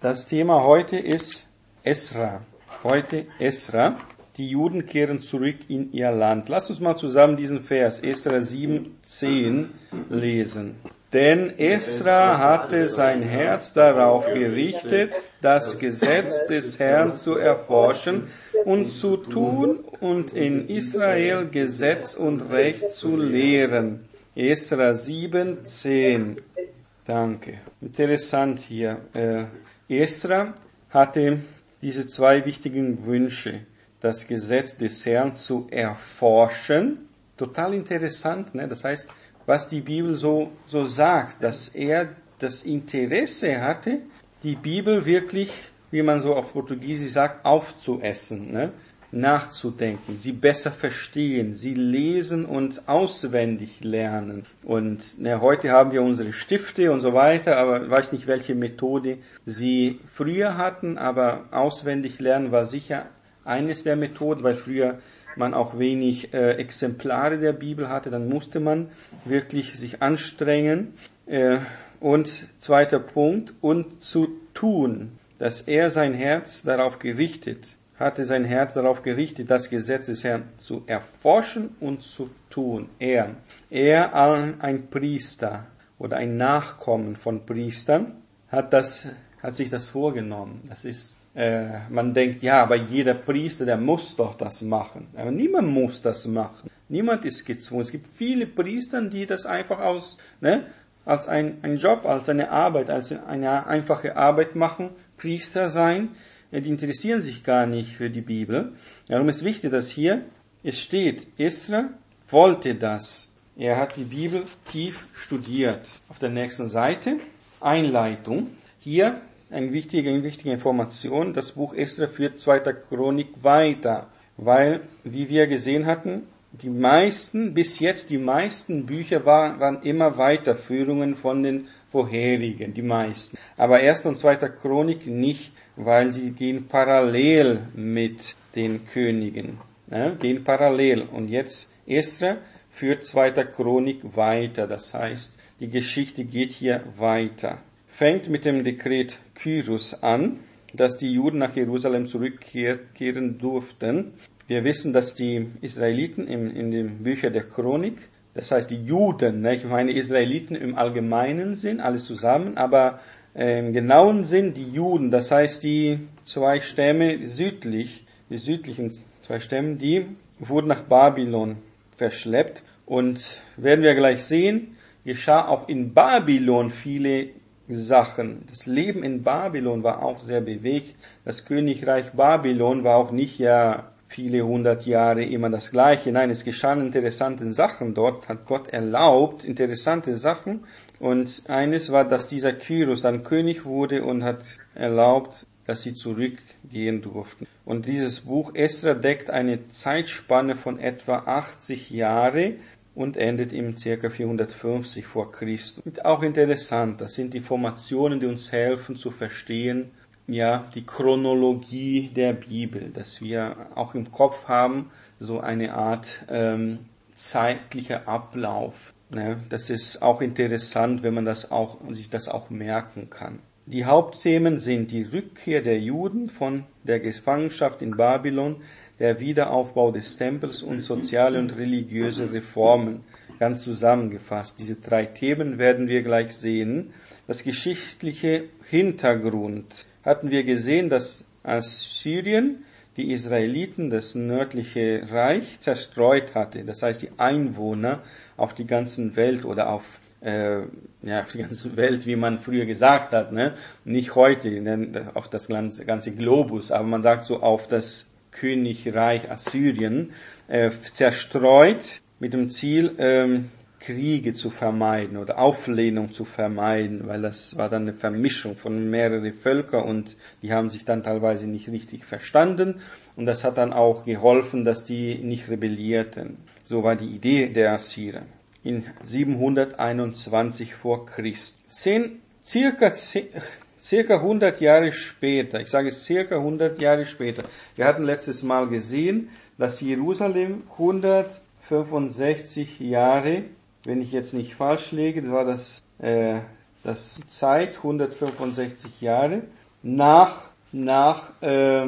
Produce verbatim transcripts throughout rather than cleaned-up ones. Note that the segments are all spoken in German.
Das Thema heute ist Esra. Heute Esra. Die Juden kehren zurück in ihr Land. Lass uns mal zusammen diesen Vers, Esra sieben, zehn, lesen. Denn Esra hatte sein Herz darauf gerichtet, das Gesetz des Herrn zu erforschen und zu tun und in Israel Gesetz und Recht zu lehren. Esra sieben, zehn. Danke. Interessant hier. Äh, Esra hatte diese zwei wichtigen Wünsche. Das Gesetz des Herrn zu erforschen. Total interessant, ne? Das heißt, was die Bibel so, so sagt, dass er das Interesse hatte, die Bibel wirklich, wie man so auf Portugiesisch sagt, aufzuessen, ne? Nachzudenken, sie besser verstehen, sie lesen und auswendig lernen. Und ne, heute haben wir unsere Stifte und so weiter, aber ich weiß nicht, welche Methode sie früher hatten, aber auswendig lernen war sicher eines der Methoden, weil früher man auch wenig äh, Exemplare der Bibel hatte, dann musste man wirklich sich anstrengen. Äh, und zweiter Punkt, und zu tun, dass er sein Herz darauf gerichtet, hatte sein Herz darauf gerichtet, das Gesetz des Herrn zu erforschen und zu tun. Er, er ein Priester oder ein Nachkommen von Priestern, hat das, hat sich das vorgenommen. Das ist Äh, man denkt, ja, aber jeder Priester, der muss doch das machen. Aber niemand muss das machen. Niemand ist gezwungen. Es gibt viele Priester, die das einfach aus, ne, als ein, ein Job, als eine Arbeit, als eine einfache Arbeit machen. Priester sein, die interessieren sich gar nicht für die Bibel. Darum ist wichtig, dass hier es steht, Esra wollte das. Er hat die Bibel tief studiert. Auf der nächsten Seite, Einleitung. Hier Eine wichtige, eine wichtige Information, das Buch Esra führt zweiter Chronik weiter, weil, wie wir gesehen hatten, die meisten, bis jetzt die meisten Bücher waren, waren immer Weiterführungen von den vorherigen, die meisten. Aber erster und zweiter Chronik nicht, weil sie gehen parallel mit den Königen, ne? Gehen parallel. Und jetzt Esra führt zweiter Chronik weiter, das heißt, die Geschichte geht hier weiter. Fängt mit dem Dekret Kyros an, dass die Juden nach Jerusalem zurückkehren durften. Wir wissen, dass die Israeliten in, in den Büchern der Chronik, das heißt die Juden, ne, ich meine Israeliten im allgemeinen Sinn, alles zusammen, aber äh, im genauen Sinn die Juden, das heißt die zwei Stämme südlich, die südlichen zwei Stämme, die wurden nach Babylon verschleppt und werden wir gleich sehen, geschah auch in Babylon viele Sachen. Das Leben in Babylon war auch sehr bewegt. Das Königreich Babylon war auch nicht ja viele hundert Jahre immer das Gleiche. Nein, es geschahen interessante Sachen dort, hat Gott erlaubt, interessante Sachen. Und eines war, dass dieser Kyros dann König wurde und hat erlaubt, dass sie zurückgehen durften. Und dieses Buch Esra deckt eine Zeitspanne von etwa achtzig Jahre und endet im ca. vierhundertfünfzig vor Christus. Und auch interessant, das sind die Informationen, die uns helfen zu verstehen, ja, die Chronologie der Bibel, dass wir auch im Kopf haben, so eine Art ähm, zeitlicher Ablauf. Ne? Das ist auch interessant, wenn man das auch, sich das auch merken kann. Die Hauptthemen sind die Rückkehr der Juden von der Gefangenschaft in Babylon, der Wiederaufbau des Tempels und soziale und religiöse Reformen. Ganz zusammengefasst. Diese drei Themen werden wir gleich sehen. Das geschichtliche Hintergrund hatten wir gesehen, dass Assyrien die Israeliten, das nördliche Reich, zerstreut hatte. Das heißt, die Einwohner auf die ganze Welt oder auf äh, ja, auf die ganze Welt, wie man früher gesagt hat, ne? Nicht heute, auf das ganze, ganze Globus, aber man sagt so auf das Königreich Assyrien äh, zerstreut mit dem Ziel, ähm, Kriege zu vermeiden oder Auflehnung zu vermeiden, weil das war dann eine Vermischung von mehreren Völkern und die haben sich dann teilweise nicht richtig verstanden und das hat dann auch geholfen, dass die nicht rebellierten. So war die Idee der Assyrer. In siebenhunderteinundzwanzig vor Christus. Zehn, circa, circa hundert Jahre später, ich sage es circa hundert Jahre später, wir hatten letztes Mal gesehen, dass Jerusalem hundertfünfundsechzig Jahre, wenn ich jetzt nicht falsch liege, das war das, äh, das Zeit, hundertfünfundsechzig Jahre, nach, nach, äh,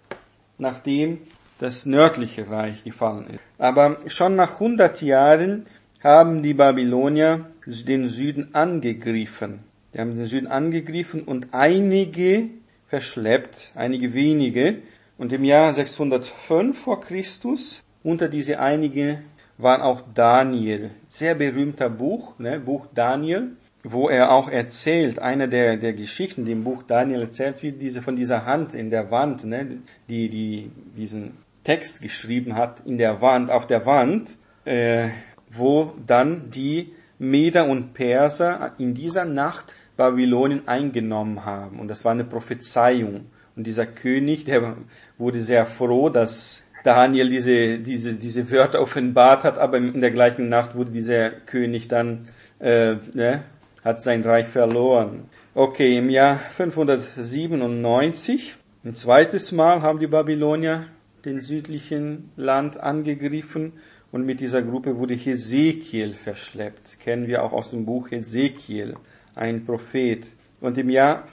nachdem das nördliche Reich gefallen ist. Aber schon nach hundert Jahren haben die Babylonier den Süden angegriffen. Die haben den Süden angegriffen und einige verschleppt, einige wenige. Und im Jahr sechshundertfünf vor Christus, unter diese einige war auch Daniel. Sehr berühmter Buch, ne, Buch Daniel, wo er auch erzählt, eine der, der Geschichten, die im Buch Daniel erzählt wird, diese von dieser Hand in der Wand, ne, die, die diesen Text geschrieben hat in der Wand, auf der Wand, äh, wo dann die Meder und Perser in dieser Nacht Babylonien eingenommen haben. Und das war eine Prophezeiung. Und dieser König, der wurde sehr froh, dass Daniel diese, diese, diese Wörter offenbart hat, aber in der gleichen Nacht wurde dieser König dann, äh, ne, hat sein Reich verloren. Okay, im Jahr fünfhundertsiebenundneunzig, ein zweites Mal haben die Babylonier den südlichen Land angegriffen und mit dieser Gruppe wurde Hesekiel verschleppt. Kennen wir auch aus dem Buch Hesekiel, ein Prophet. Und im Jahr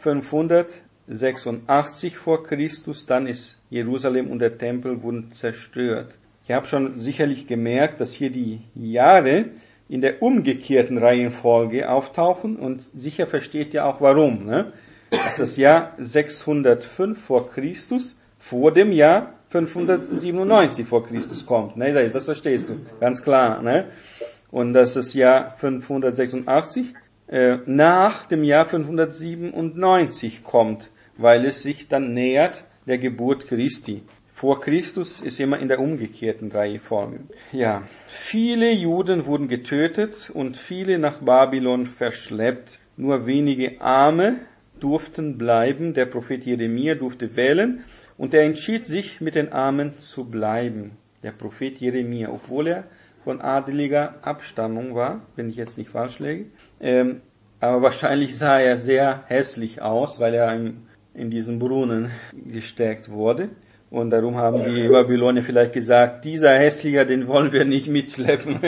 fünfhundertsechsundachtzig vor Christus, dann ist Jerusalem und der Tempel wurden zerstört. Ihr habt schon sicherlich gemerkt, dass hier die Jahre in der umgekehrten Reihenfolge auftauchen und sicher versteht ihr auch warum. Ne? Das ist das Jahr sechshundertfünf vor Christus vor dem Jahr fünfhundertsiebenundneunzig vor Christus kommt. Ne, das verstehst du, ganz klar. Ne? Und das ist das Jahr fünfhundertsechsundachtzig äh, nach dem Jahr fünfhundertsiebenundneunzig kommt, weil es sich dann nähert der Geburt Christi. Vor Christus ist immer in der umgekehrten Reihenfolge. Ja, viele Juden wurden getötet und viele nach Babylon verschleppt. Nur wenige Arme durften bleiben. Der Prophet Jeremia durfte wählen. Und er entschied sich, mit den Armen zu bleiben. Der Prophet Jeremia, obwohl er von adeliger Abstammung war, wenn ich jetzt nicht falsch liege. Ähm, aber wahrscheinlich sah er sehr hässlich aus, weil er in, in diesen Brunnen gesteckt wurde. Und darum haben die Babylonier vielleicht gesagt, dieser Hässlicher, den wollen wir nicht mitschleppen.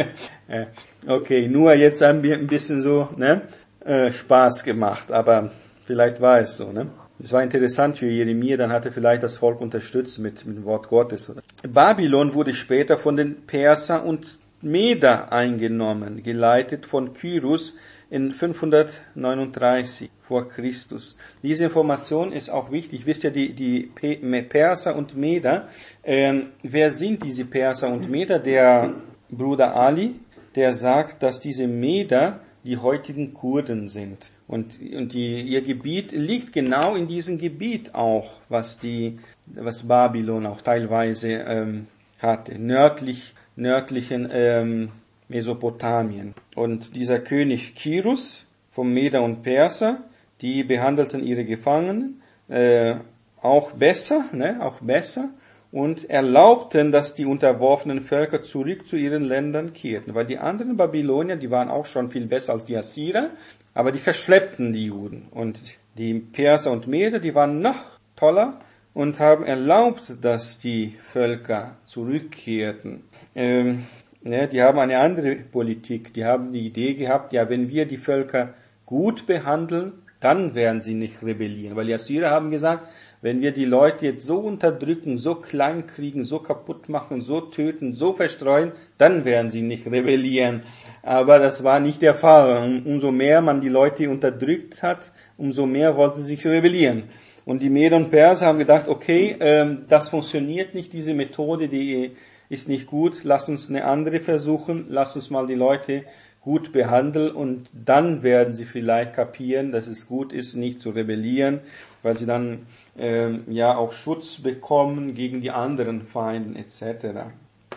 Okay, nur jetzt haben wir ein bisschen so ne, äh, Spaß gemacht, aber vielleicht war es so, ne? Es war interessant für Jeremia, dann hat er vielleicht das Volk unterstützt mit, mit dem Wort Gottes. Babylon wurde später von den Perser und Meder eingenommen, geleitet von Kyrus in fünfhundertneununddreißig vor Christus. Diese Information ist auch wichtig. Wisst ihr, die, die Perser und Meder, äh, wer sind diese Perser und Meder? Der Bruder Ali, der sagt, dass diese Meder die heutigen Kurden sind. Und, und die, ihr Gebiet liegt genau in diesem Gebiet auch, was die, was Babylon auch teilweise ähm, hatte, nördlich, nördlichen ähm, Mesopotamien. Und dieser König Kyrus vom Meder und Perser, die behandelten ihre Gefangenen äh, auch besser, ne, auch besser. Und erlaubten, dass die unterworfenen Völker zurück zu ihren Ländern kehrten. Weil die anderen Babylonier, die waren auch schon viel besser als die Assyrer, aber die verschleppten die Juden. Und die Perser und Meder, die waren noch toller und haben erlaubt, dass die Völker zurückkehrten. Ähm, ne, die haben eine andere Politik. Die haben die Idee gehabt, ja, wenn wir die Völker gut behandeln, dann werden sie nicht rebellieren. Weil die Assyrer haben gesagt, wenn wir die Leute jetzt so unterdrücken, so klein kriegen, so kaputt machen, so töten, so verstreuen, dann werden sie nicht rebellieren. Aber das war nicht der Fall. Umso mehr man die Leute unterdrückt hat, umso mehr wollten sie sich rebellieren. Und die Meder und Perser haben gedacht, okay, ähm, das funktioniert nicht, diese Methode, die ist nicht gut, lass uns eine andere versuchen, lass uns mal die Leute gut behandeln und dann werden sie vielleicht kapieren, dass es gut ist, nicht zu rebellieren, weil sie dann ähm, ja auch Schutz bekommen gegen die anderen Feinden et cetera.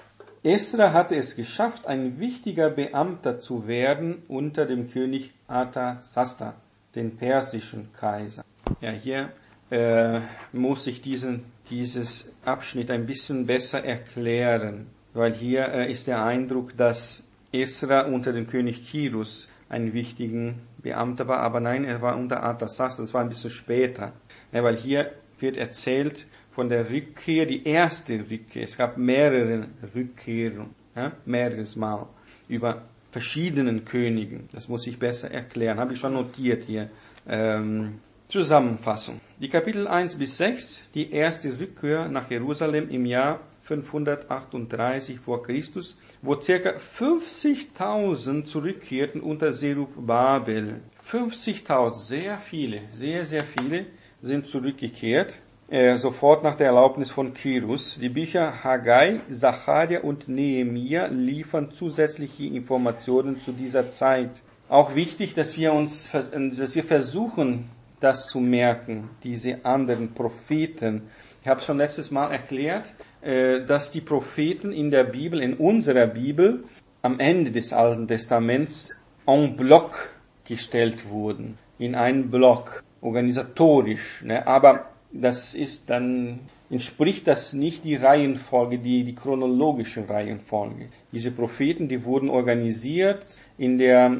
Esra hatte es geschafft, ein wichtiger Beamter zu werden unter dem König Arthasasta, den persischen Kaiser. Ja, hier äh, muss ich diesen, dieses Abschnitt ein bisschen besser erklären, weil hier äh, ist der Eindruck, dass Esra unter dem König Kyrus einen wichtigen Beamter war, aber nein, er war unter Arthasasta, das war ein bisschen später. Ja, weil hier wird erzählt von der Rückkehr, die erste Rückkehr. Es gab mehrere Rückkehren, ja, mehreres Mal, über verschiedenen Königen. Das muss ich besser erklären, habe ich schon notiert hier. Ähm, Zusammenfassung. Die Kapitel eins bis sechs, die erste Rückkehr nach Jerusalem im Jahr fünfhundertachtunddreißig vor Christus, wo ca. fünfzigtausend zurückkehrten unter Zerubabel. fünfzigtausend, sehr viele, sehr, sehr viele sind zurückgekehrt, äh, sofort nach der Erlaubnis von Kyrus. Die Bücher Haggai, Zacharia und Nehemia liefern zusätzliche Informationen zu dieser Zeit. Auch wichtig, dass wir uns, dass wir versuchen, das zu merken, diese anderen Propheten. Ich habe schon letztes Mal erklärt, dass die Propheten in der Bibel, in unserer Bibel, am Ende des Alten Testaments en bloc gestellt wurden. In einen Block, organisatorisch. Ne? Aber das ist dann, entspricht das nicht die Reihenfolge, die, die chronologische Reihenfolge. Diese Propheten, die wurden organisiert in der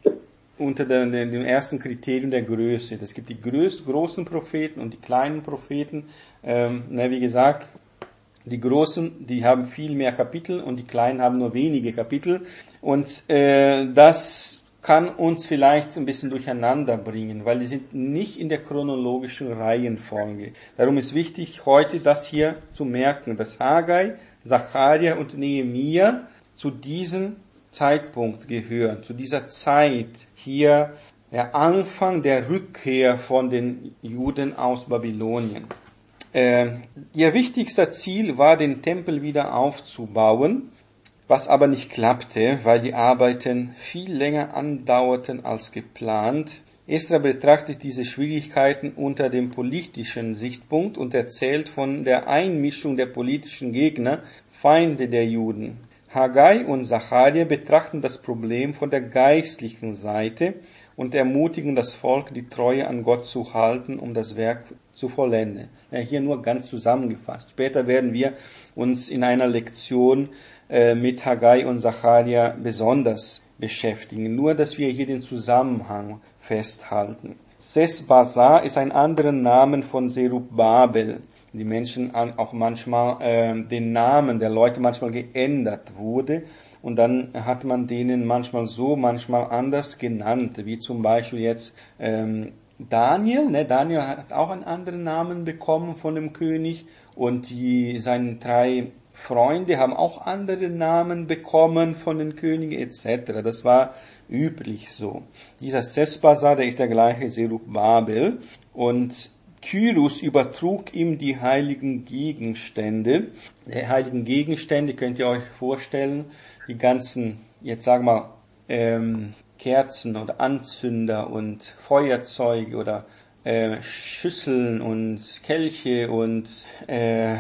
unter der, dem ersten Kriterium der Größe. Es gibt die größ, großen Propheten und die kleinen Propheten. Ähm, na, wie gesagt, die großen, die haben viel mehr Kapitel und die kleinen haben nur wenige Kapitel. Und äh, das kann uns vielleicht ein bisschen durcheinander bringen, weil die sind nicht in der chronologischen Reihenfolge. Darum ist wichtig, heute das hier zu merken, dass Haggai, Zacharia und Nehemia zu diesen Zeitpunkt gehören, zu dieser Zeit hier der Anfang der Rückkehr von den Juden aus Babylonien. Äh, ihr wichtigster Ziel war, den Tempel wieder aufzubauen, was aber nicht klappte, weil die Arbeiten viel länger andauerten als geplant. Esra betrachtet diese Schwierigkeiten unter dem politischen Sichtpunkt und erzählt von der Einmischung der politischen Gegner, Feinde der Juden. Haggai und Zacharia betrachten das Problem von der geistlichen Seite und ermutigen das Volk, die Treue an Gott zu halten, um das Werk zu vollenden. Ja, hier nur ganz zusammengefasst. Später werden wir uns in einer Lektion äh, mit Haggai und Zacharia besonders beschäftigen. Nur, dass wir hier den Zusammenhang festhalten. Sesbazar ist ein anderer Name von Zerubabel. Die Menschen auch manchmal äh, den Namen der Leute manchmal geändert wurde und dann hat man denen manchmal so, manchmal anders genannt, wie zum Beispiel jetzt ähm, Daniel. Ne? Daniel hat auch einen anderen Namen bekommen von dem König und die seine drei Freunde haben auch andere Namen bekommen von den Königen et cetera. Das war üblich so. Dieser Sesbazar, der ist der gleiche Zerubabel und Kyrus übertrug ihm die heiligen Gegenstände. Die heiligen Gegenstände könnt ihr euch vorstellen, die ganzen, jetzt sagen wir mal, ähm, Kerzen oder Anzünder und Feuerzeuge oder äh, Schüsseln und Kelche und äh,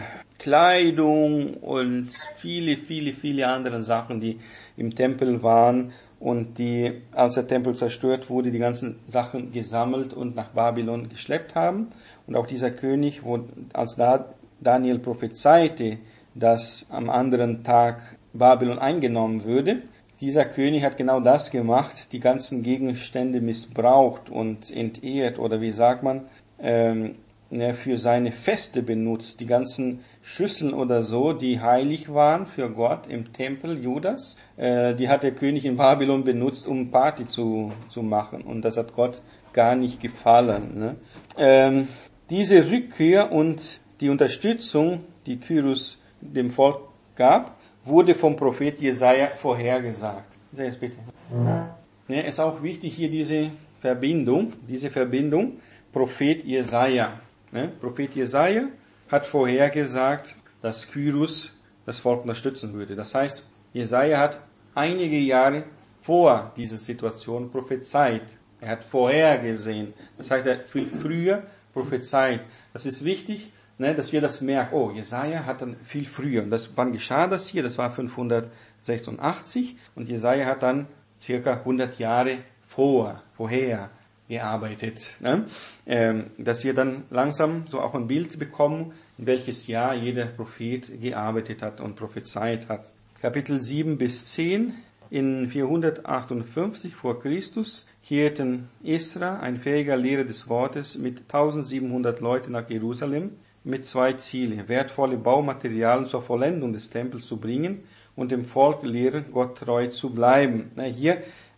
Kleidung und viele, viele, viele andere Sachen, die im Tempel waren. Und die, als der Tempel zerstört wurde, die ganzen Sachen gesammelt und nach Babylon geschleppt haben. Und auch dieser König, wo, als Daniel prophezeite, dass am anderen Tag Babylon eingenommen würde, dieser König hat genau das gemacht, die ganzen Gegenstände missbraucht und entehrt, oder wie sagt man, ähm, für seine Feste benutzt, die ganzen Schüsseln oder so, die heilig waren für Gott im Tempel Judas, äh, die hat der König in Babylon benutzt, um Party zu, zu machen. Und das hat Gott gar nicht gefallen. Ne? Ähm, diese Rückkehr und die Unterstützung, die Kyrus dem Volk gab, wurde vom Prophet Jesaja vorhergesagt. Sag es bitte. Ja, ist auch wichtig hier diese Verbindung, diese Verbindung, Prophet Jesaja. Ne? Prophet Jesaja hat vorhergesagt, dass Kyrus das Volk unterstützen würde. Das heißt, Jesaja hat einige Jahre vor dieser Situation prophezeit. Er hat vorhergesehen. Das heißt, er hat viel früher prophezeit. Das ist wichtig, ne, dass wir das merken. Oh, Jesaja hat dann viel früher. Und das, wann geschah das hier? Das war fünfhundertsechsundachtzig. Und Jesaja hat dann circa hundert Jahre vor, vorher gearbeitet, ne? ähm, dass wir dann langsam so auch ein Bild bekommen, in welches Jahr jeder Prophet gearbeitet hat und prophezeit hat. Kapitel sieben bis zehn, in vierhundertachtundfünfzig vor Christus kehrten Esra, ein fähiger Lehrer des Wortes, mit eintausendsiebenhundert Leuten nach Jerusalem mit zwei Zielen: wertvolle Baumaterialien zur Vollendung des Tempels zu bringen und dem Volk lehren, Gott treu zu bleiben. Na, hier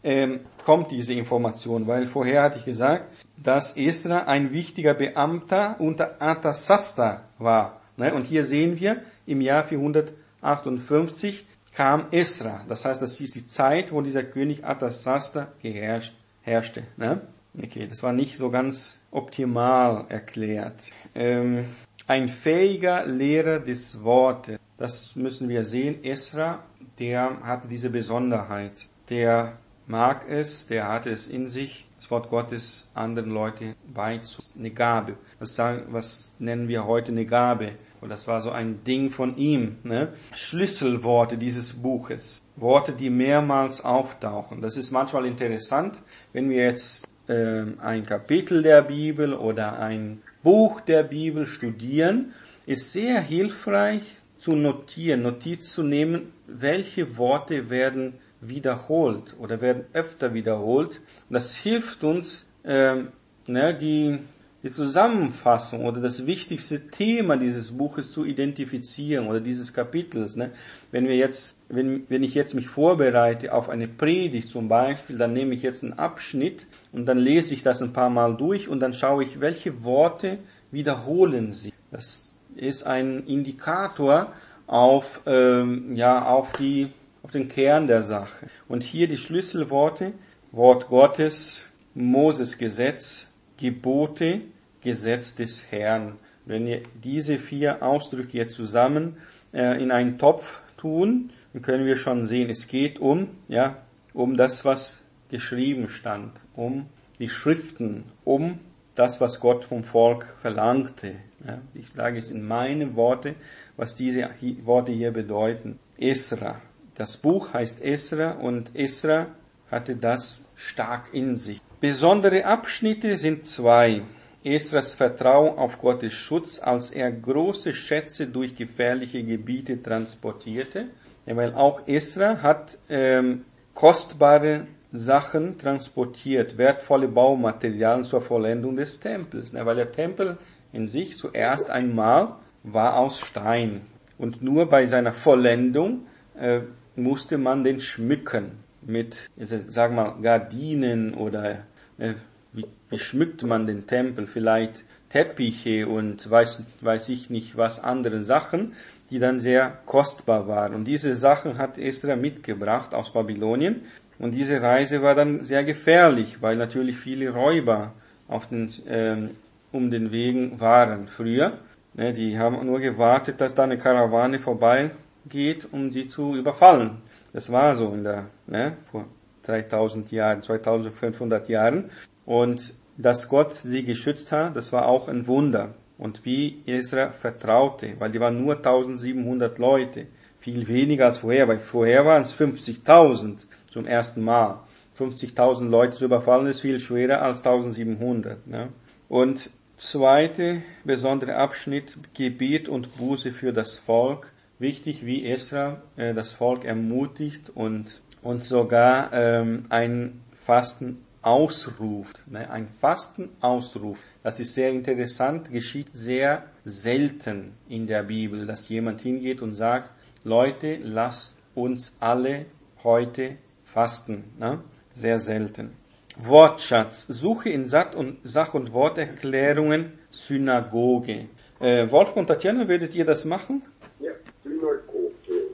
ähm, kommt diese Information, weil vorher hatte ich gesagt, dass Esra ein wichtiger Beamter unter Arthasasta war. Ne? Und hier sehen wir, im Jahr vierhundertachtundfünfzig kam Esra. Das heißt, das ist die Zeit, wo dieser König Arthasasta geherrscht, herrschte. Ne? Okay, das war nicht so ganz optimal erklärt. Ähm, ein fähiger Lehrer des Wortes. Das müssen wir sehen. Esra, der hatte diese Besonderheit. Der mag es, der hatte es in sich, das Wort Gottes anderen Leuten beizubringen. Eine Gabe. Was, sagen, was nennen wir heute eine Gabe? Und das war so ein Ding von ihm. Ne? Schlüsselworte dieses Buches. Worte, die mehrmals auftauchen. Das ist manchmal interessant, wenn wir jetzt äh, ein Kapitel der Bibel oder ein Buch der Bibel studieren, ist sehr hilfreich zu notieren, Notiz zu nehmen, welche Worte werden wiederholt oder werden öfter wiederholt. Und das hilft uns, ähm, ne, die, die Zusammenfassung oder das wichtigste Thema dieses Buches zu identifizieren oder dieses Kapitels. Ne. Wenn wir jetzt, wenn, wenn ich jetzt mich vorbereite auf eine Predigt zum Beispiel, dann nehme ich jetzt einen Abschnitt und dann lese ich das ein paar Mal durch und dann schaue ich, welche Worte wiederholen sie. Das ist ein Indikator auf, ähm, ja, auf die auf den Kern der Sache. Und hier die Schlüsselworte, Wort Gottes, Moses Gesetz, Gebote, Gesetz des Herrn. Wenn wir diese vier Ausdrücke jetzt zusammen äh, in einen Topf tun, dann können wir schon sehen, es geht um, ja, um das, was geschrieben stand, um die Schriften, um das, was Gott vom Volk verlangte. Ja, ich sage es in meinen Worten, was diese Worte hier bedeuten. Esra. Das Buch heißt Esra und Esra hatte das stark in sich. Besondere Abschnitte sind zwei. Esras Vertrauen auf Gottes Schutz, als er große Schätze durch gefährliche Gebiete transportierte. Ja, weil auch Esra hat ähm, kostbare Sachen transportiert, wertvolle Baumaterialien zur Vollendung des Tempels. Ja, weil der Tempel in sich zuerst einmal war aus Stein. Und nur bei seiner Vollendung äh, musste man den schmücken mit, sagen wir mal, Gardinen oder äh, wie, wie schmückt man den Tempel? Vielleicht Teppiche und weiß, weiß ich nicht was, andere Sachen, die dann sehr kostbar waren. Und diese Sachen hat Esra mitgebracht aus Babylonien. Und diese Reise war dann sehr gefährlich, weil natürlich viele Räuber auf den, ähm, um den Wegen waren früher. Ne, die haben nur gewartet, dass da eine Karawane vorbei geht, um sie zu überfallen. Das war so in der, ne, vor dreitausend Jahren, zweitausendfünfhundert Jahren. Und dass Gott sie geschützt hat, das war auch ein Wunder. Und wie Esra vertraute, weil die waren nur eintausendsiebenhundert Leute, viel weniger als vorher, weil vorher waren es fünfzigtausend zum ersten Mal. fünfzigtausend Leute zu überfallen ist viel schwerer als eintausendsiebenhundert. Ne? Und zweite besondere Abschnitt, Gebet und Buße für das Volk. Wichtig, wie Esra äh, das Volk ermutigt und, und sogar ähm, ein Fasten ausruft. Ne? Ein Fastenausruf. Das ist sehr interessant, geschieht sehr selten in der Bibel, dass jemand hingeht und sagt, Leute, lasst uns alle heute fasten. Ne? Sehr selten. Wortschatz. Suche in Sach- und, Sach- und Worterklärungen Synagoge. Äh, Wolf und Tatjana, würdet ihr das machen? Ja, Synagoge.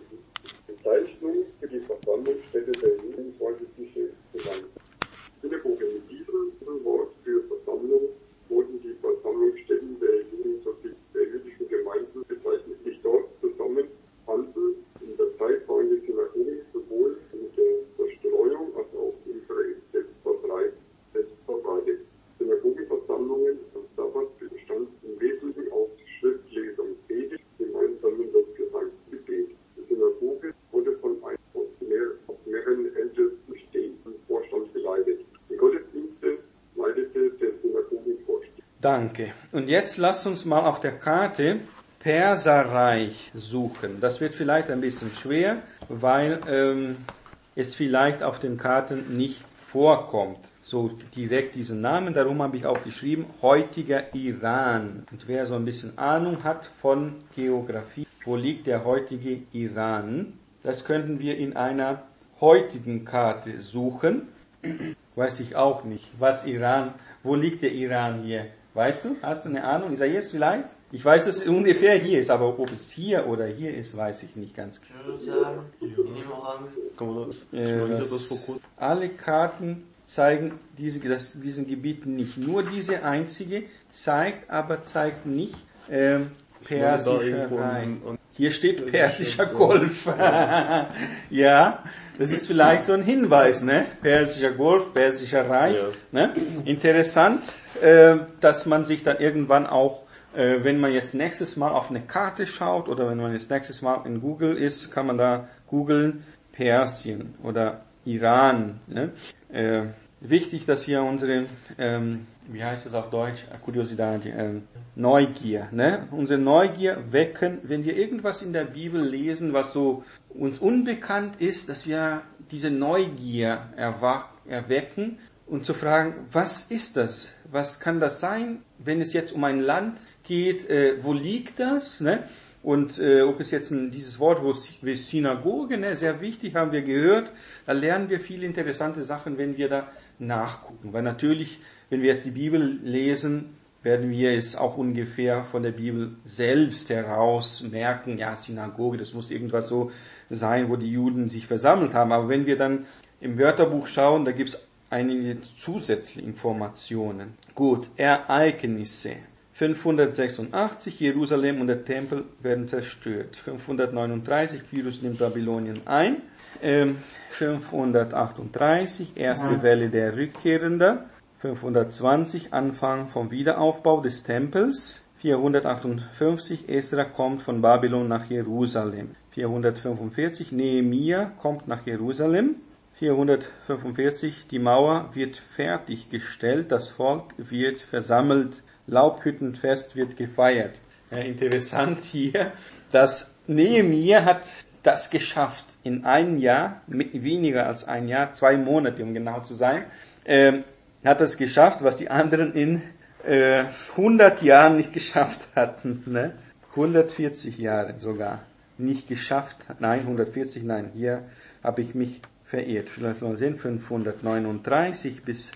Bezeichnung für die Versammlungsstätte der Juden vorsichtige Gemeinde. Synagoge. Mit diesem Wort für Versammlung wurden die Versammlungsstätten der Juden sowie der jüdischen Gemeinden bezeichnet, die dort zusammen fanden. In der Zeit waren die Synagogen sowohl in der Zerstreuung als auch in der verbreitet. Synagogenversammlungen am Sabbat bestanden im Wesentlichen aus Schriftlesung, Predigt, gemeinsam das Gesangsgebet. Die Synagoge wurde von einem aus, mehr, aus mehreren ältesten stehenden Vorstand geleitet. Die Gottesdienste leitete der Synagogenvorstand. Danke. Und jetzt lasst uns mal auf der Karte Perserreich suchen. Das wird vielleicht ein bisschen schwer, weil ähm, es vielleicht auf den Karten nicht vorkommt. So direkt diesen Namen, darum habe ich auch geschrieben, heutiger Iran. Und wer so ein bisschen Ahnung hat von Geografie, wo liegt der heutige Iran, das könnten wir in einer heutigen Karte suchen. Weiß ich auch nicht. Was Iran? Wo liegt der Iran hier? Weißt du? Hast du eine Ahnung? Ist er jetzt vielleicht? Ich weiß, dass es ungefähr hier ist, aber ob es hier oder hier ist, weiß ich nicht ganz genau. Ich würde sagen, in dem Orange. Äh, das, alle Karten zeigen diese, das, diesen Gebieten nicht. Nur diese einzige zeigt, aber zeigt nicht ähm, persischer Rhein. Hier steht persischer Golf. Ja, das ist vielleicht so ein Hinweis, ne? Persischer Golf, persischer Reich. Ja. Ne? Interessant, äh, dass man sich dann irgendwann auch, äh, wenn man jetzt nächstes Mal auf eine Karte schaut oder wenn man jetzt nächstes Mal in Google ist, kann man da googeln Persien oder Iran. Ne? Äh, wichtig, dass wir unsere, ähm, wie heißt es auf Deutsch, Curiosität, ähm, Neugier, ne? Unsere Neugier wecken, wenn wir irgendwas in der Bibel lesen, was so uns unbekannt ist, dass wir diese Neugier erwach, erwecken und zu fragen, was ist das? Was kann das sein? Wenn es jetzt um ein Land geht, äh, wo liegt das? Ne? Und äh, ob es jetzt ein, dieses Wort, wo wie Synagoge, ne, sehr wichtig, haben wir gehört, da lernen wir viele interessante Sachen, wenn wir da nachgucken. Weil natürlich, wenn wir jetzt die Bibel lesen, werden wir es auch ungefähr von der Bibel selbst heraus merken, ja, Synagoge, das muss irgendwas so sein, wo die Juden sich versammelt haben. Aber wenn wir dann im Wörterbuch schauen, da gibt es einige zusätzliche Informationen. Gut, Ereignisse. fünfhundertsechsundachtzig, Jerusalem und der Tempel werden zerstört. fünfhundertneununddreißig, Kyrus nimmt Babylonien ein. Ähm, fünfhundertachtunddreißig, erste Welle der Rückkehrenden. fünfhundertzwanzig, Anfang vom Wiederaufbau des Tempels. vierhundertachtundfünfzig, Esra kommt von Babylon nach Jerusalem. vierhundertfünfundvierzig, Nehemia kommt nach Jerusalem. vierhundertfünfundvierzig, die Mauer wird fertiggestellt, das Volk wird versammelt, Laubhüttenfest wird gefeiert. Ja, interessant hier, dass Nehemia hat das geschafft in einem Jahr, mit weniger als ein Jahr, zwei Monate, um genau zu sein, ähm, hat es geschafft, was die anderen in äh, hundert Jahren nicht geschafft hatten. Ne? hundertvierzig Jahre sogar nicht geschafft. Nein, hundertvierzig, nein, hier habe ich mich verirrt. Vielleicht mal sehen, fünfhundertneununddreißig bis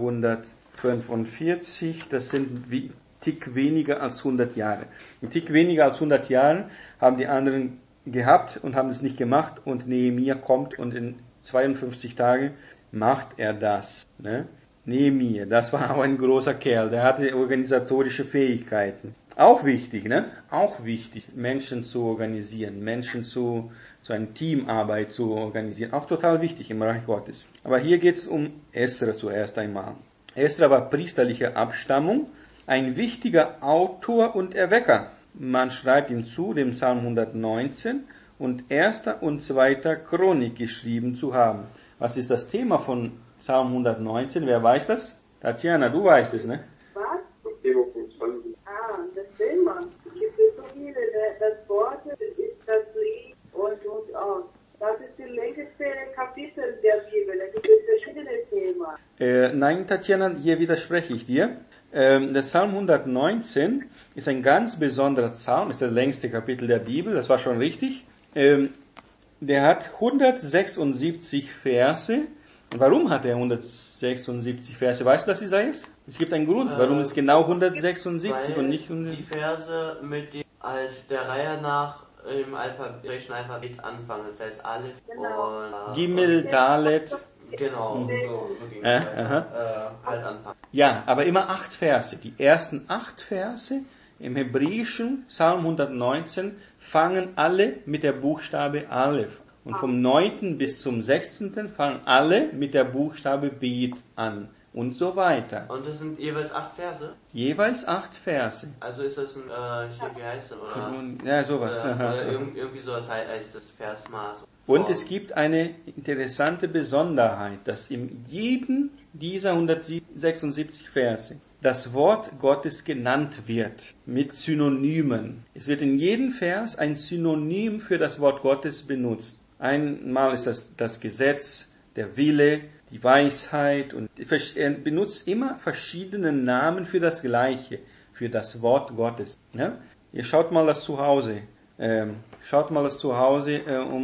vierhundertfünfundvierzig, das sind wie Tick weniger als hundert Jahre. Ein Tick weniger als hundert Jahre haben die anderen gehabt und haben es nicht gemacht und Nehemia kommt und in zweiundfünfzig Tagen macht er das. Ne? Nehemia, das war auch ein großer Kerl, der hatte organisatorische Fähigkeiten. Auch wichtig, ne? Auch wichtig, Menschen zu organisieren, Menschen zu, zu einer Teamarbeit zu organisieren. Auch total wichtig im Reich Gottes. Aber hier geht es um Esra zuerst einmal. Esra war priesterlicher Abstammung, ein wichtiger Autor und Erwecker. Man schreibt ihm zu, dem Psalm hundertneunzehn und erster und zweiter Chronik geschrieben zu haben. Was ist das Thema von Psalm hundertneunzehn? Wer weiß das? Tatjana, du weißt es, ne? Was? Thema von zwanzig. Ah, das Thema. Es gibt so viele. Das Wort ist das Lied und, und oh, das ist die längste Kapitel der Bibel. Da gibt es verschiedene Themen. Äh, nein, Tatjana, hier widerspreche ich dir. Ähm, der Psalm hundertneunzehn ist ein ganz besonderer Psalm, ist das längste Kapitel der Bibel, das war schon richtig. Ähm, der hat hundertsechsundsiebzig Verse. Und warum hat er hundertsechsundsiebzig Verse? Weißt du das, Isaias? Es gibt einen Grund, warum es genau hundertsechsundsiebzig und nicht hundert. Die Verse mit dem als der Reihe nach im alphabetischen Alphabet anfangen, das heißt Aleph Genau. und äh, Gimel, Dalet. genau, so, so ging Äh, es weiter. Äh, halt anfangen. Ja, aber immer acht Verse. Die ersten acht Verse im hebräischen Psalm hundertneunzehn fangen alle mit der Buchstabe Aleph. Und vom neunten bis zum sechzehnten fangen alle mit der Buchstabe Bet an. Und so weiter. Und das sind jeweils acht Verse? Jeweils acht Verse. Also ist das ein, äh, hier, wie heißt das, oder? Ja, sowas. Oder, oder irgendwie sowas heißt das Versmaß. Und es gibt eine interessante Besonderheit, dass in jedem dieser hundertsechsundsiebzig Verse das Wort Gottes genannt wird mit Synonymen. Es wird in jedem Vers ein Synonym für das Wort Gottes benutzt. Einmal ist das das Gesetz, der Wille, die Weisheit und er benutzt immer verschiedene Namen für das Gleiche, für das Wort Gottes. Ja? Ihr schaut mal das zu Hause. Ähm, schaut mal das zu Hause, äh, um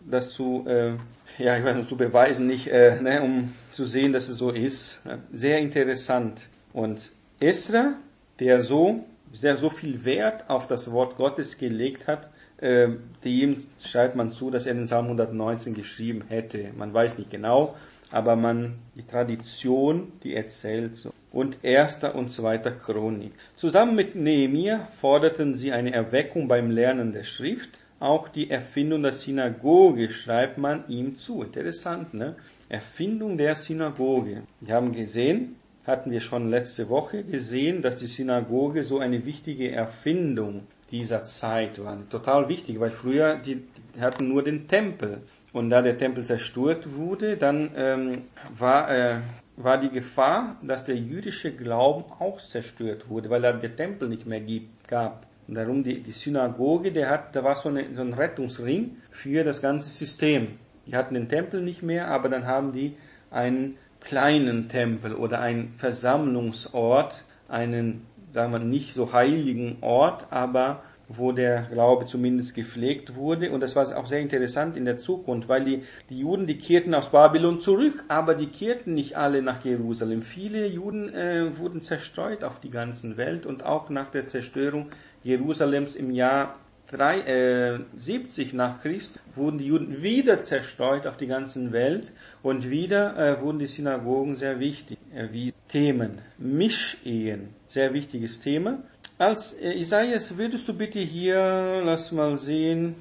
das zu, äh, ja, ich weiß nicht, zu beweisen, nicht, äh, ne, um zu sehen, dass es so ist. Sehr interessant. Und Esra, der so, sehr so viel Wert auf das Wort Gottes gelegt hat, äh, dem schreibt man zu, dass er den Psalm hundertneunzehn geschrieben hätte. Man weiß nicht genau, aber man, die Tradition, die erzählt so. Und erster und zweiter Chronik. Zusammen mit Nehemia forderten sie eine Erweckung beim Lernen der Schrift. Auch die Erfindung der Synagoge schreibt man ihm zu. Interessant, ne? Erfindung der Synagoge. Wir haben gesehen, hatten wir schon letzte Woche gesehen, dass die Synagoge so eine wichtige Erfindung dieser Zeit war. Total wichtig, weil früher, die, die hatten nur den Tempel. Und da der Tempel zerstört wurde, dann ähm, war, äh, war die Gefahr, dass der jüdische Glauben auch zerstört wurde, weil da der Tempel nicht mehr gibt, gab. Und darum die, die Synagoge, der hat, da war so, eine, so ein Rettungsring für das ganze System. Die hatten den Tempel nicht mehr, aber dann haben die einen kleinen Tempel oder einen Versammlungsort, einen, sagen wir, nicht so heiligen Ort, aber wo der Glaube zumindest gepflegt wurde. Und das war auch sehr interessant in der Zukunft, weil die, die Juden, die kehrten aus Babylon zurück, aber die kehrten nicht alle nach Jerusalem. Viele Juden äh, wurden zerstreut auf die ganze Welt und auch nach der Zerstörung Jerusalems im Jahr drei, äh, siebzig nach Christus wurden die Juden wieder zerstreut auf die ganze Welt und wieder äh, wurden die Synagogen sehr wichtig, äh, wie Themen. Mischehen, sehr wichtiges Thema. Als äh, Isaias, würdest du bitte hier, lass mal sehen,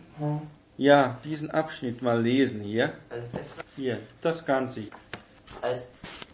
ja, diesen Abschnitt mal lesen hier. Als Esra, Hier, das Ganze. als,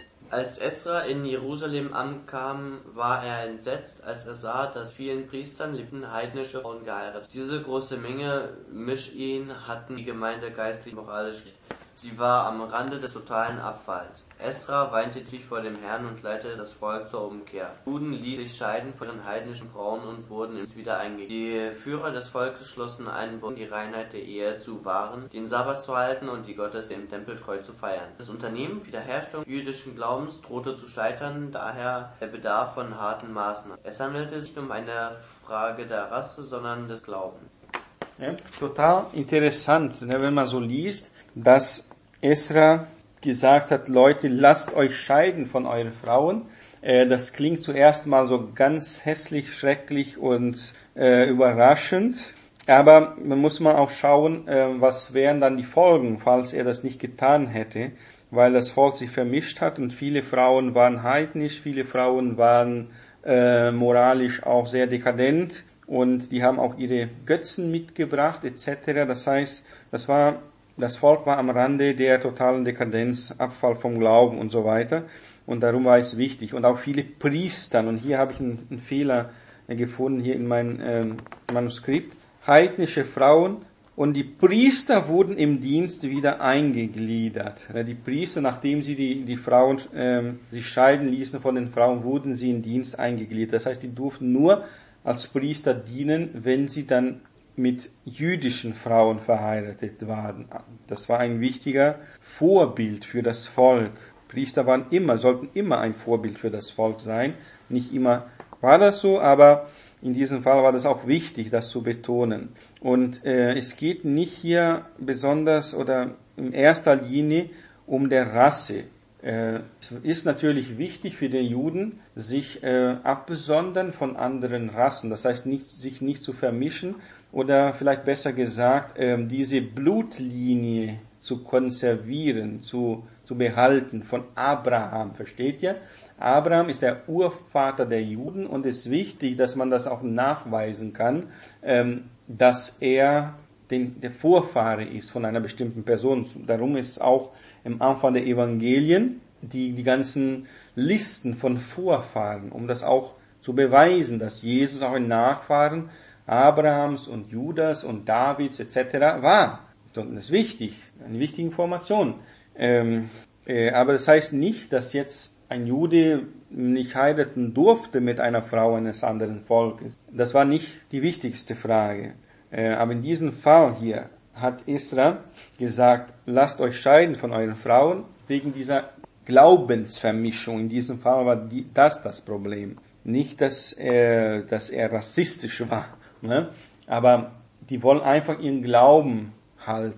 als Esra in Jerusalem ankam, war er entsetzt, als er sah, dass vielen Priestern lebten heidnische Frauen geheiratet. Diese große Menge Mischehen hatten die Gemeinde geistlich moralisch. Sie war am Rande des totalen Abfalls. Esra weinte tief vor dem Herrn und leitete das Volk zur Umkehr. Juden ließen sich scheiden von ihren heidnischen Frauen und wurden ins wieder eingegeben. Die Führer des Volkes schlossen einen Bund, die Reinheit der Ehe zu wahren, den Sabbat zu halten und die Gottes im Tempel treu zu feiern. Das Unternehmen Wiederherstellung jüdischen Glaubens drohte zu scheitern, daher der Bedarf von harten Maßnahmen. Es handelte sich um eine Frage der Rasse, sondern des Glaubens. Ja, total interessant, ne, wenn man so liest, dass Esra gesagt hat, Leute, lasst euch scheiden von euren Frauen. Äh, das klingt zuerst mal so ganz hässlich, schrecklich und äh, überraschend. Aber man muss mal auch schauen, äh, was wären dann die Folgen, falls er das nicht getan hätte, weil das Volk sich vermischt hat und viele Frauen waren heidnisch, viele Frauen waren äh, moralisch auch sehr dekadent und die haben auch ihre Götzen mitgebracht et cetera. Das heißt, das war Das Volk war am Rande der totalen Dekadenz, Abfall vom Glauben und so weiter. Und darum war es wichtig. Und auch viele Priester, und hier habe ich einen, einen Fehler gefunden, hier in meinem ähm, Manuskript, heidnische Frauen, und die Priester wurden im Dienst wieder eingegliedert. Die Priester, nachdem sie die, die Frauen ähm, sich scheiden ließen von den Frauen, wurden sie in Dienst eingegliedert. Das heißt, die durften nur als Priester dienen, wenn sie dann mit jüdischen Frauen verheiratet waren. Das war ein wichtiger Vorbild für das Volk. Priester waren immer, sollten immer ein Vorbild für das Volk sein. Nicht immer war das so, aber in diesem Fall war das auch wichtig, das zu betonen. Und äh, es geht nicht hier besonders oder in erster Linie um der Rasse. Äh, es ist natürlich wichtig für den Juden, sich äh, abzusondern von anderen Rassen. Das heißt, nicht, sich nicht zu vermischen, oder vielleicht besser gesagt, ähm, diese Blutlinie zu konservieren, zu, zu behalten von Abraham. Versteht ihr? Abraham ist der Urvater der Juden und es ist wichtig, dass man das auch nachweisen kann, ähm, dass er den, der Vorfahre ist von einer bestimmten Person. Darum ist auch im Anfang der Evangelien die, die ganzen Listen von Vorfahren, um das auch zu beweisen, dass Jesus auch ein Nachfahren Abrahams und Judas und Davids et cetera war. Das ist wichtig, eine wichtige Information. Ähm, äh, aber das heißt nicht, dass jetzt ein Jude nicht heiraten durfte mit einer Frau eines anderen Volkes. Das war nicht die wichtigste Frage. Äh, aber in diesem Fall hier hat Esra gesagt, lasst euch scheiden von euren Frauen wegen dieser Glaubensvermischung. In diesem Fall war die, das das Problem. Nicht, dass er, dass er rassistisch war. Ne? Aber die wollen einfach ihren Glauben halten.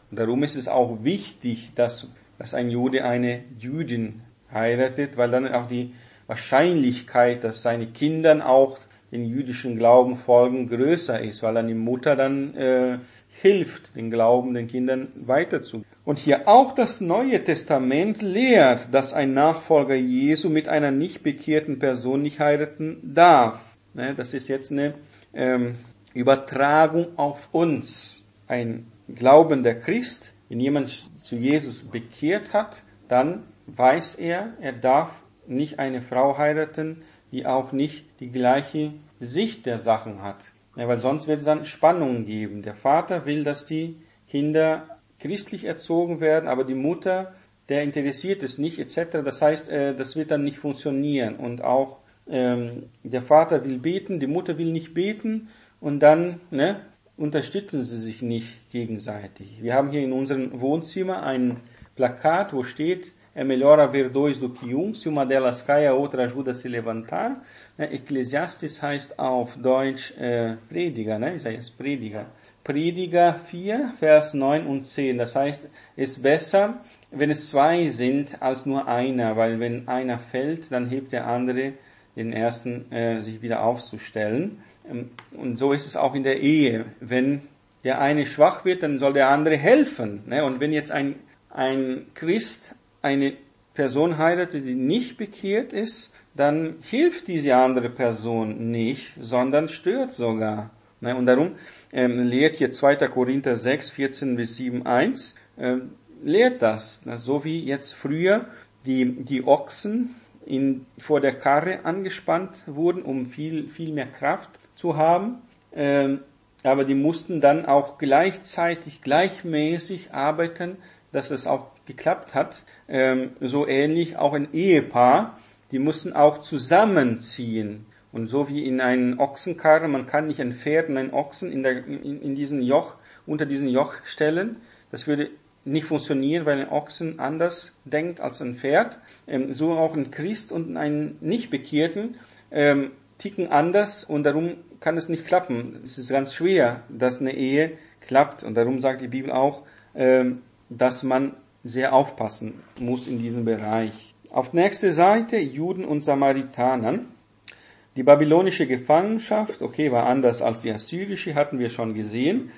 Und darum ist es auch wichtig, dass, dass ein Jude eine Jüdin heiratet, weil dann auch die Wahrscheinlichkeit, dass seine Kinder auch den jüdischen Glauben folgen, größer ist, weil dann die Mutter dann äh, hilft, den Glauben den Kindern weiterzugeben. Und hier auch das Neue Testament lehrt, dass ein Nachfolger Jesu mit einer nicht bekehrten Person nicht heiraten darf. Ne, das ist jetzt eine ähm, Übertragung auf uns. Ein glaubender Christ, wenn jemand zu Jesus bekehrt hat, dann weiß er, er darf nicht eine Frau heiraten, die auch nicht die gleiche Sicht der Sachen hat. Ja, weil sonst wird es dann Spannungen geben. Der Vater will, dass die Kinder christlich erzogen werden, aber die Mutter, der interessiert es nicht, et cetera. Das heißt, äh, das wird dann nicht funktionieren. Und auch ähm, der Vater will beten, die Mutter will nicht beten und dann ne, unterstützen sie sich nicht gegenseitig. Wir haben hier in unserem Wohnzimmer ein Plakat, wo steht: É melhor haver dois do que um, se uma delas cai, a outra ajuda a se levantar. Ecclesiastes heißt auf Deutsch äh, Prediger, ne? Ich sage jetzt Prediger. Prediger vier, Vers neun und zehn. Das heißt, es ist besser, wenn es zwei sind, als nur einer, weil wenn einer fällt, dann hilft der andere, den ersten äh, sich wieder aufzustellen. Und so ist es auch in der Ehe. Wenn der eine schwach wird, dann soll der andere helfen. Ne? Und wenn jetzt ein, ein Christ eine Person heiratet, die nicht bekehrt ist, dann hilft diese andere Person nicht, sondern stört sogar. Und darum ähm, lehrt hier zweiter Korinther sechs, vierzehn bis sieben, eins, ähm, lehrt das. So wie jetzt früher die, die Ochsen in, vor der Karre angespannt wurden, um viel, viel mehr Kraft zu haben. Ähm, aber die mussten dann auch gleichzeitig, gleichmäßig arbeiten, dass es auch geklappt hat. Ähm, so ähnlich auch ein Ehepaar, die mussten auch zusammenziehen. Und so wie in einen Ochsenkarre, man kann nicht ein Pferd und einen Ochsen in, der, in, in diesen Joch, unter diesen Joch stellen. Das würde nicht funktionieren, weil ein Ochsen anders denkt als ein Pferd. Ähm, so auch ein Christ und ein Nicht-Bekehrten ähm, ticken anders und darum kann es nicht klappen. Es ist ganz schwer, dass eine Ehe klappt. Und darum sagt die Bibel auch, ähm, dass man sehr aufpassen muss in diesem Bereich. Auf nächste Seite Juden und Samaritanern. Die babylonische Gefangenschaft, okay, war anders als die assyrische, hatten wir schon gesehen.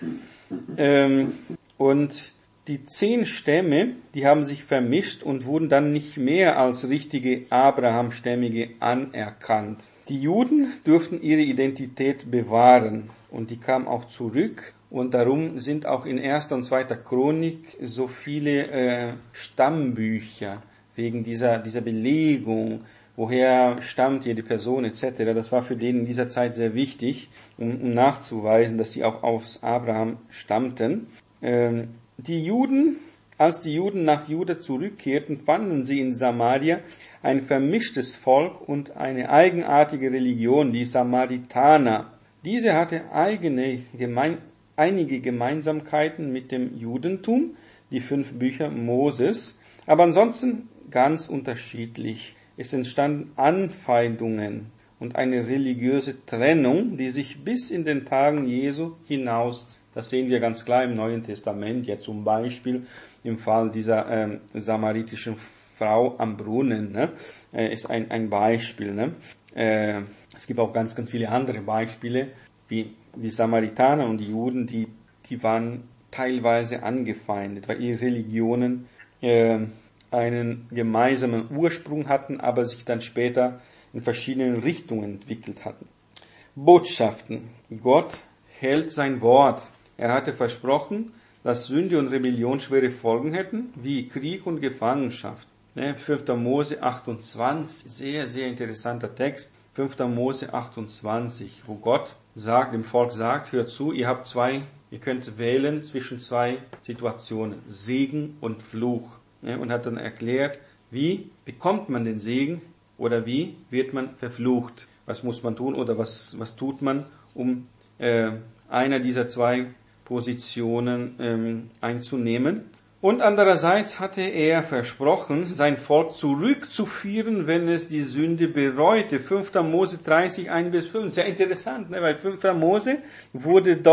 Ähm, und die zehn Stämme, die haben sich vermischt und wurden dann nicht mehr als richtige Abraham-Stämmige anerkannt. Die Juden durften ihre Identität bewahren und die kamen auch zurück. Und darum sind auch in erster und zweiter Chronik so viele äh, Stammbücher wegen dieser, dieser Belegung, woher stammt jede Person et cetera. Das war für den in dieser Zeit sehr wichtig, um, um nachzuweisen, dass sie auch aus Abraham stammten. Ähm, die Juden, als die Juden nach Juda zurückkehrten, fanden sie in Samaria ein vermischtes Volk und eine eigenartige Religion, die Samaritaner. Diese hatte eigene Gemein einige Gemeinsamkeiten mit dem Judentum, die fünf Bücher Moses, aber ansonsten ganz unterschiedlich. Es entstanden Anfeindungen und eine religiöse Trennung, die sich bis in den Tagen Jesu hinaus, das sehen wir ganz klar im Neuen Testament, ja zum Beispiel im Fall dieser ähm, samaritischen Frau am Brunnen, ne, äh, ist ein, ein Beispiel. Ne. Äh, es gibt auch ganz, ganz viele andere Beispiele, wie die Samaritaner und die Juden, die, die waren teilweise angefeindet, weil ihre Religionen äh, einen gemeinsamen Ursprung hatten, aber sich dann später in verschiedenen Richtungen entwickelt hatten. Botschaften. Gott hält sein Wort. Er hatte versprochen, dass Sünde und Rebellion schwere Folgen hätten, wie Krieg und Gefangenschaft. fünfter Mose achtundzwanzig, sehr, sehr interessanter Text. fünfter Mose achtundzwanzig, wo Gott sagt, dem Volk sagt, hört zu, ihr habt zwei, ihr könnt wählen zwischen zwei Situationen, Segen und Fluch. Und hat dann erklärt, wie bekommt man den Segen oder wie wird man verflucht? Was muss man tun oder was, was tut man, um äh, einer dieser zwei Positionen ähm, einzunehmen? Und andererseits hatte er versprochen, sein Volk zurückzuführen, wenn es die Sünde bereute. fünfter Mose dreißig, eins bis fünf. Sehr interessant, ne? Weil fünfter Mose wurde doch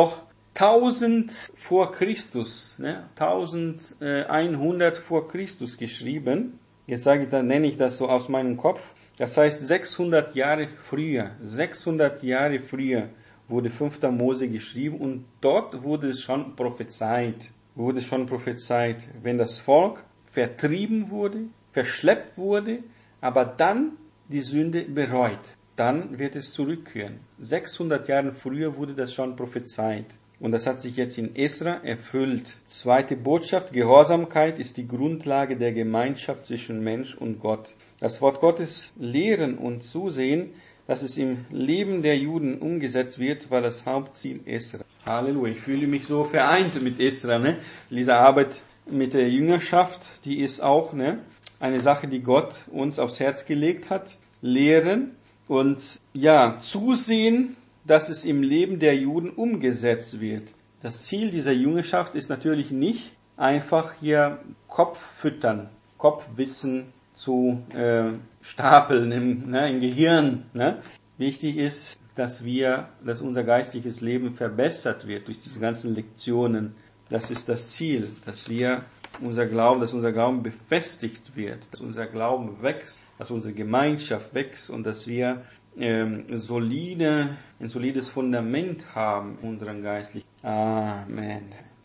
tausend vor Christus, ne, eintausendeinhundert vor Christus geschrieben. Jetzt sage ich, dann nenne ich das so aus meinem Kopf. Das heißt, sechshundert Jahre früher, sechshundert Jahre früher wurde fünfter Mose geschrieben und dort wurde es schon prophezeit, wurde schon prophezeit, wenn das Volk vertrieben wurde, verschleppt wurde, aber dann die Sünde bereut, dann wird es zurückkehren. sechshundert Jahre früher wurde das schon prophezeit. Und das hat sich jetzt in Esra erfüllt. Zweite Botschaft, Gehorsamkeit ist die Grundlage der Gemeinschaft zwischen Mensch und Gott. Das Wort Gottes lehren und zusehen, dass es im Leben der Juden umgesetzt wird, war das Hauptziel Esra. Halleluja, ich fühle mich so vereint mit Esra, ne? Diese Arbeit mit der Jüngerschaft, die ist auch, ne, eine Sache, die Gott uns aufs Herz gelegt hat. Lehren und, ja, zusehen, dass es im Leben der Juden umgesetzt wird. Das Ziel dieser Jüngerschaft ist natürlich nicht einfach hier Kopf füttern, Kopfwissen zu äh, stapeln im, ne, im Gehirn. Ne? Wichtig ist, dass wir, dass unser geistliches Leben verbessert wird durch diese ganzen Lektionen. Das ist das Ziel, dass wir unser Glauben, dass unser Glauben befestigt wird, dass unser Glauben wächst, dass unsere Gemeinschaft wächst und dass wir ähm, solide, ein solides Fundament haben in unserem geistlichen. Amen.